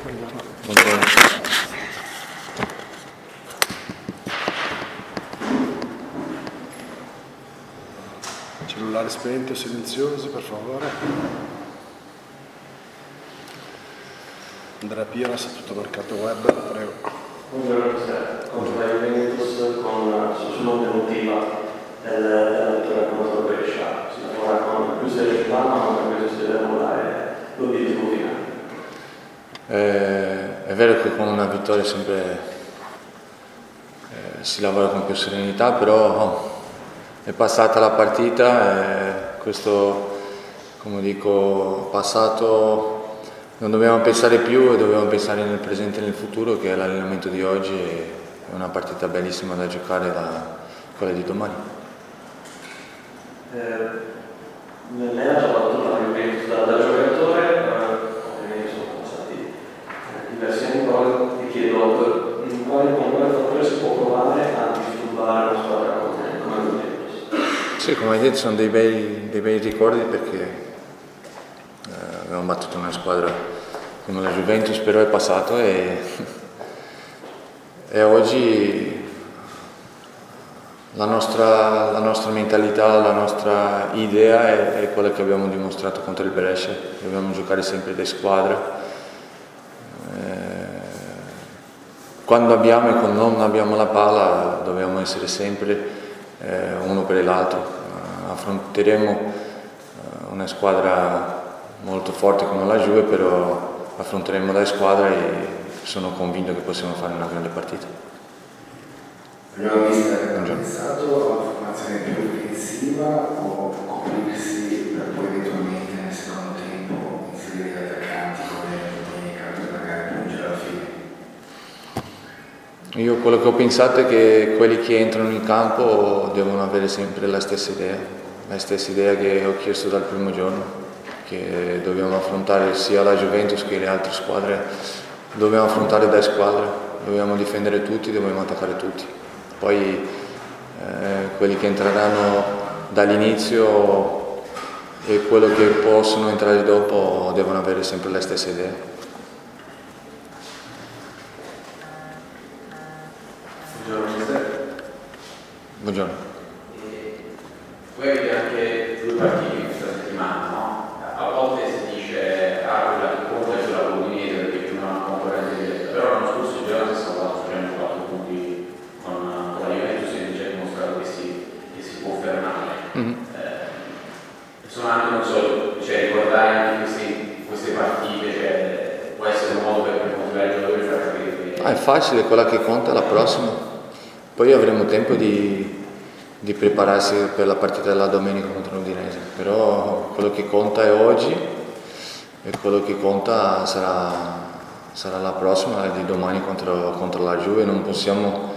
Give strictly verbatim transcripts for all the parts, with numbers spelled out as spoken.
Buongiorno. Cellulari spenti o silenziosi, per favore. Andrea Piras, tutto mercato web, prego. Buongiorno Presidente, contro la Juventus con sull'onda emotiva della vittoria contro Brescia. Si lavora con più serietà, ma con questo si deve lavorare l'obiettivo finale. Eh, è vero che con una vittoria sempre eh, si lavora con più serenità, però oh, è passata la partita e questo, come dico, passato non dobbiamo pensare più e dobbiamo pensare nel presente e nel futuro, che è l'allenamento di oggi e è una partita bellissima da giocare, da quella di domani. Eh, lei ha già battuto la Juventus da, da giocatore, eh, ovviamente sono stati eh, diversi anni, però ti chiedo in quale, con quale fattore si può provare a disturbare una squadra come, come la Juventus? Sì, come hai detto sono dei bei, dei bei ricordi, perché eh, abbiamo battuto una squadra come la Juventus, però è passato e, e oggi la nostra, la nostra mentalità, la nostra idea è, è quella che abbiamo dimostrato contro il Brescia. Dobbiamo giocare sempre di squadra. Eh, quando abbiamo e quando non abbiamo la palla dobbiamo essere sempre eh, uno per l'altro. Eh, affronteremo eh, una squadra molto forte come la Juve, però affronteremo la squadra e sono convinto che possiamo fare una grande partita. Abbiamo visto che abbiamo pensato a una formazione più offensiva o coprirsi per poi eventualmente nel secondo tempo inserire gli attaccanti come domenica per magari giungere alla fine? Io quello che ho pensato è che quelli che entrano in campo devono avere sempre la stessa idea, la stessa idea che ho chiesto dal primo giorno, che dobbiamo affrontare sia la Juventus che le altre squadre, dobbiamo affrontare da squadra, dobbiamo difendere tutti, dobbiamo attaccare tutti. Poi eh, quelli che entreranno dall'inizio e quello che possono entrare dopo devono avere sempre la stessa idea. Buongiorno Mister. Buongiorno. Voi avete anche due partiti questa settimana, no? A volte si dice ah, quella che conta è sulla Udinese perché più una concorrente diretta, però l'anno scorso già si è salvato su trentaquattro punti con, con la Juventus e invece ha dimostrato che si, che si può fermare. Mm-hmm. Eh, sono anche, non so, cioè, ricordare anche questi, queste partite, cioè, può essere un modo per, per motivare i giocatori e far capire che... Ah, è facile, quella che conta è la prossima. Poi avremo tempo di... di prepararsi per la partita della domenica contro l'Udinese, però quello che conta è oggi e quello che conta sarà, sarà la prossima di domani contro, contro la Juve. Non possiamo,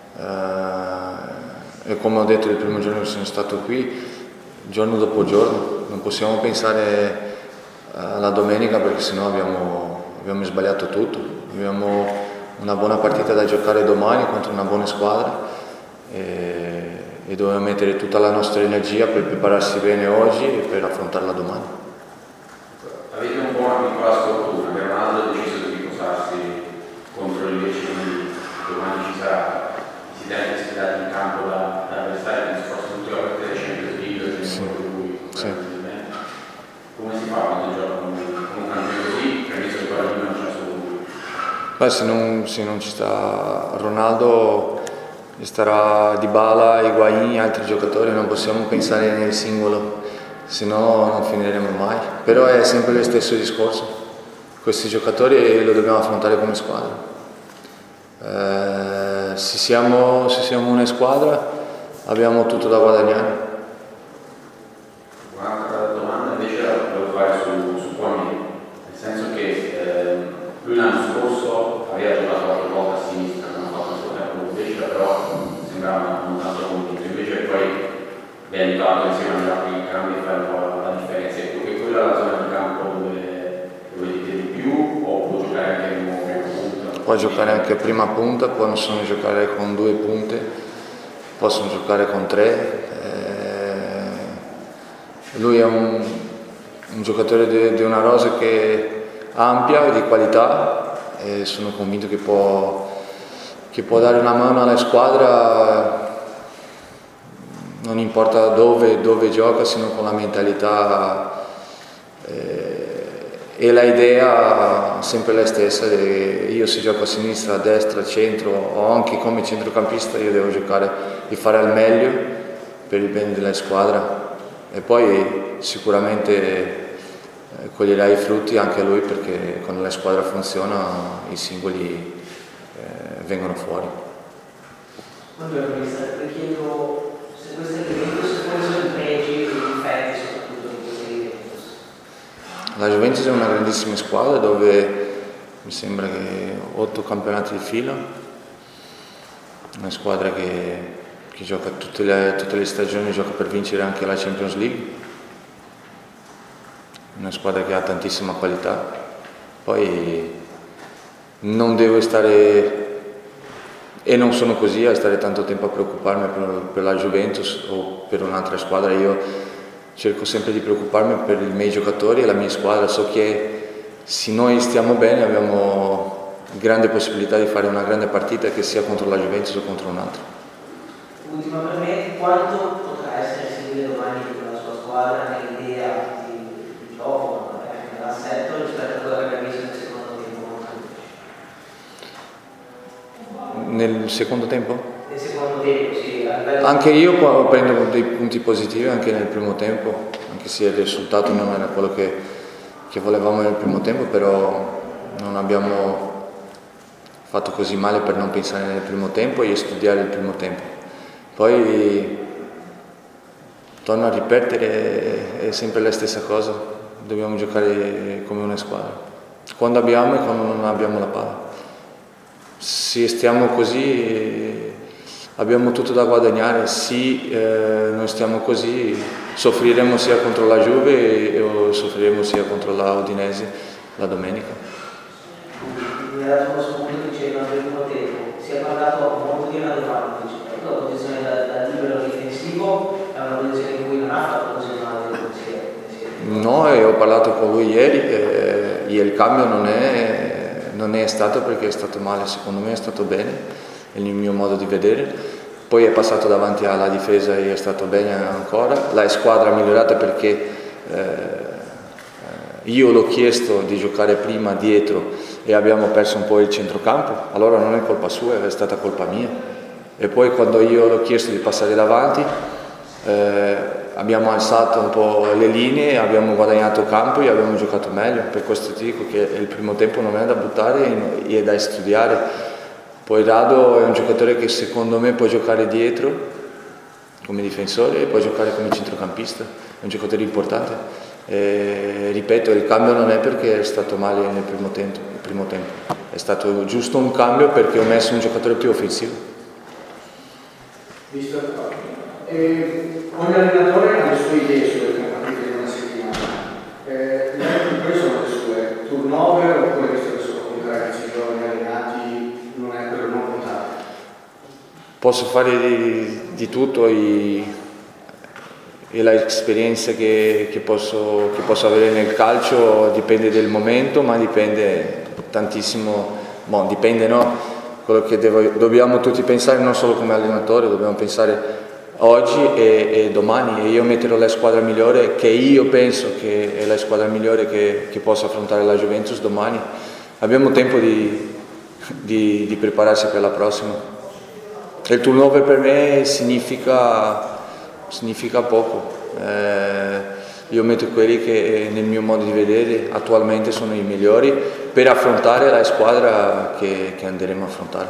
eh, e come ho detto il primo giorno che sono stato qui, giorno dopo giorno, non possiamo pensare alla domenica perché sennò abbiamo, abbiamo sbagliato tutto. Abbiamo una buona partita da giocare domani contro una buona squadra e, e dobbiamo mettere tutta la nostra energia per prepararsi bene oggi e per affrontarla domani. Avete un po' una piccola sfortuna, che Ronaldo ha deciso di riposarsi contro il Lecce, quindi domani ci sarà, si tende schierati in campo da, da avversari, che forse tutte le partite del Champions League, sì. lui, sì. Come si fa quando gioca con un campione così, premesso che poi non c'è solo lui? Beh, se non, se non ci sta Ronaldo starà Dybala, Higuaín, altri giocatori, non possiamo pensare nel singolo, se no non finiremo mai. Però è sempre lo stesso discorso, questi giocatori lo dobbiamo affrontare come squadra. Eh, se, siamo, se siamo una squadra abbiamo tutto da guadagnare. Un'altra domanda invece la volevo fare su, su Kwame, nel senso che eh, lui l'anno scorso aveva giocato qualche volta a sinistra, non ha fatto il suo tempo invece, però sembrava non tanto convinto, invece poi vi ha aiutato insieme a Giacomo in cambi a fare un po' la, la differenza. Ecco, che quella è la zona di campo dove, dove dite di più, o può giocare anche in un prima punta? Può giocare anche a prima punta, possono giocare con due punte, possono giocare con tre. Eh, lui è un, un giocatore di, di una rosa che è ampia e di qualità, e sono convinto che può, che può dare una mano alla squadra, non importa dove, dove gioca, sino con la mentalità eh, e la idea sempre la stessa. Io se gioco a sinistra, a destra, a centro o anche come centrocampista, io devo giocare e fare al meglio per il bene della squadra, e poi sicuramente coglierà i frutti anche lui, perché quando la squadra funziona i singoli eh, vengono fuori. Buongiorno mister, le chiedo se questo Juventus, quali sono i pregi e i difetti soprattutto di questa Juventus? La Juventus è una grandissima squadra dove mi sembra che otto campionati di fila, una squadra che, che gioca tutte le, tutte le stagioni, gioca per vincere anche la Champions League, una squadra che ha tantissima qualità. Poi non devo stare, e non sono così, a stare tanto tempo a preoccuparmi per, per la Juventus o per un'altra squadra. Io cerco sempre di preoccuparmi per i miei giocatori e la mia squadra. So che se noi stiamo bene abbiamo grande possibilità di fare una grande partita, che sia contro la Juventus o contro un altro. Ultima per me, quanto potrà essere seguire domani la sua squadra nell'idea gioco, nell'assetto, rispetto a quello che abbiamo visto nel secondo tempo? Nel secondo tempo? Nel secondo tempo, sì. Anche io prendo dei punti positivi anche nel primo tempo, anche se il risultato non era quello che, che volevamo nel primo tempo, però non abbiamo fatto così male per non pensare nel primo tempo e studiare il primo tempo. Poi torno a ripetere, è sempre la stessa cosa, dobbiamo giocare come una squadra, quando abbiamo e quando non abbiamo la palla. Se stiamo così abbiamo tutto da guadagnare, se eh, non stiamo così soffriremo sia contro la Juve e, o soffriremo sia contro la Udinese la domenica. Mi ha dato uno spunto che diceva nel primo tempo, si è parlato molto di una domanda, la posizione da, da libero difensivo è una posizione in cui non ha fatto così male del pensiero. No, e ho parlato con lui ieri e, e il cambio non è, non è stato perché è stato male, secondo me è stato bene, è il mio modo di vedere. Poi è passato davanti alla difesa e è stato bene ancora. La squadra ha migliorato perché eh, io l'ho chiesto di giocare prima dietro e abbiamo perso un po' il centrocampo, allora non è colpa sua, è stata colpa mia. E poi quando io l'ho chiesto di passare davanti eh, abbiamo alzato un po' le linee, abbiamo guadagnato campo e abbiamo giocato meglio. Per questo ti dico che il primo tempo non è da buttare e è da studiare. Poi Rado è un giocatore che secondo me può giocare dietro come difensore e può giocare come centrocampista, è un giocatore importante. E, ripeto, il cambio non è perché è stato male nel primo tempo, il primo tempo, è stato giusto un cambio perché ho messo un giocatore più offensivo. Visto? Eh, ogni allenatore ha le sue idee sulle partite di una settimana. Eh, quali sono le sue? Turnover oppure, visto che sono comunque ragazzi giovani allenati, non è quello non contato? Posso fare di, di tutto e, e l'esperienza che, che, posso, che posso avere nel calcio dipende del momento, ma dipende tantissimo, bon, dipende no, quello che devo, dobbiamo tutti pensare non solo come allenatori, dobbiamo pensare oggi e, e domani, e io metterò la squadra migliore che io penso che è la squadra migliore che, che possa affrontare la Juventus domani. Abbiamo tempo di, di, di prepararsi per la prossima. Il turnover per me significa, significa poco. Eh, io metto quelli che nel mio modo di vedere attualmente sono i migliori per affrontare la squadra che, che andremo a affrontare.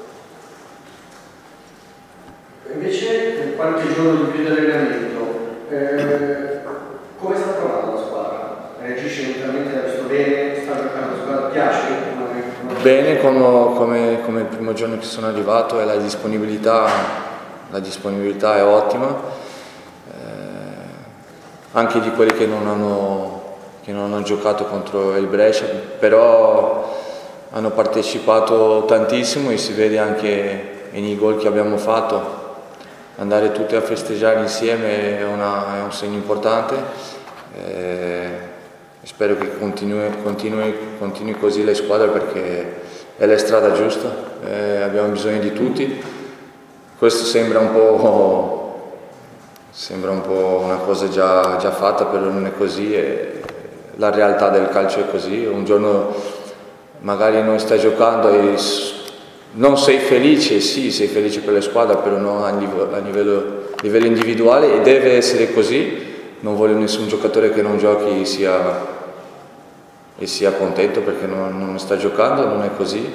Invece, qualche giorno di più di allenamento, eh, come sta trovando la squadra? Reagisce mentalmente, l'ha visto bene? Sta giocando la squadra? Piace? Bene, come, come, come il primo giorno che sono arrivato, e la disponibilità, la disponibilità è ottima, eh, anche di quelli che non, hanno, che non hanno giocato contro il Brescia, però hanno partecipato tantissimo e si vede anche nei gol che abbiamo fatto. Andare tutti a festeggiare insieme è, una, è un segno importante. Eh, spero che continui, continui, continui così le squadre perché è la strada giusta, eh, abbiamo bisogno di tutti. Questo sembra un po', sembra un po' una cosa già, già fatta, però non è così, e la realtà del calcio è così. Un giorno magari non stai giocando e non sei felice, sì, sei felice per la squadra, però non a livello, a livello, livello individuale, e deve essere così. Non voglio nessun giocatore che non giochi sia, e sia contento perché non, non sta giocando, non è così,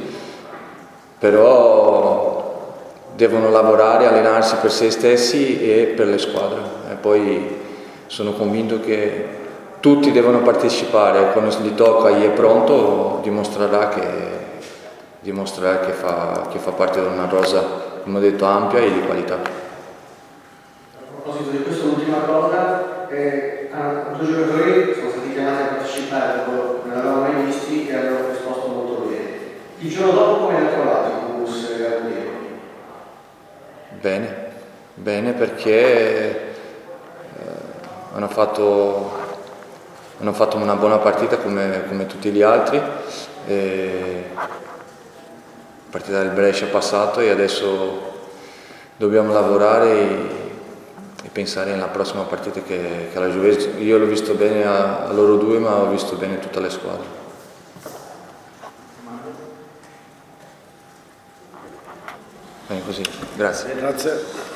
però devono lavorare, allenarsi per se stessi e per le squadre, e poi sono convinto che tutti devono partecipare, quando gli tocca e è pronto dimostrerà che, dimostrerà che, fa, che fa parte di una rosa, come ho detto, ampia e di qualità. A proposito di questo, l'ultima cosa, eh, due giocatori sono stati chiamati a partecipare, non l'avevamo mai visti e hanno risposto molto bene. Il giorno dopo come hanno trovato i bus e Gabriele? Bene, bene perché eh, hanno, fatto, hanno fatto una buona partita come, come tutti gli altri. E la partita del Brescia è passato e adesso dobbiamo lavorare e, e pensare alla prossima partita che, che la Juventus. Io l'ho visto bene a, a loro due, ma ho visto bene tutte le squadre. Bene così, grazie. Grazie.